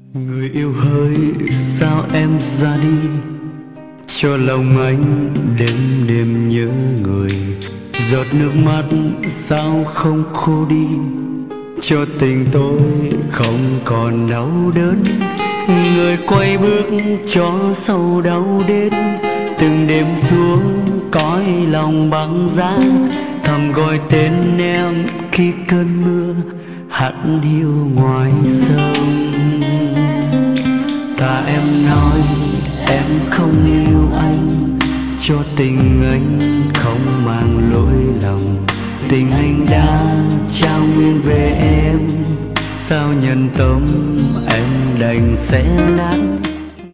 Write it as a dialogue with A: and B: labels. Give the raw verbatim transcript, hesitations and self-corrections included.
A: Người yêu hỡi, sao em ra đi, cho lòng anh đêm đêm nhớ người. Giọt nước mắt sao không khô đi, cho tình tôi không còn đau đớn. Người quay bước cho sầu đau đến, từng đêm xuống cõi lòng băng giá, thầm gọi tên em khi cơn mưa hắt hiu ngoài sông. Ta em nói em không yêu anh, cho tình anh không mang lỗi lòng. Tình anh đã trao nguyên về em, sao nhân tâm em đành sẽ nát.